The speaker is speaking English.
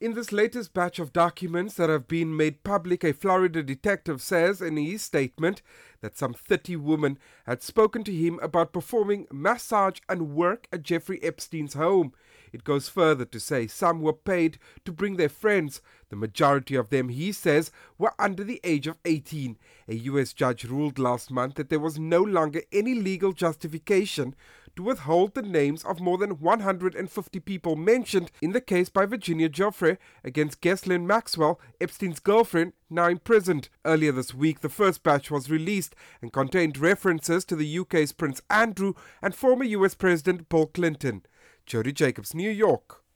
In this latest batch of documents that have been made public, a Florida detective says in his statement that some 30 women had spoken to him about performing massage and work at Jeffrey Epstein's home. It goes further to say some were paid to bring their friends. The majority of them, he says, were under the age of 18. A US judge ruled last month that there was no longer any legal justification to withhold the names of more than 150 people mentioned in the case by Virginia Giuffre against Ghislaine Maxwell, Epstein's girlfriend, now imprisoned. Earlier this week, the first batch was released and contained references to the UK's Prince Andrew and former US President Bill Clinton. Jody Jacobs, New York.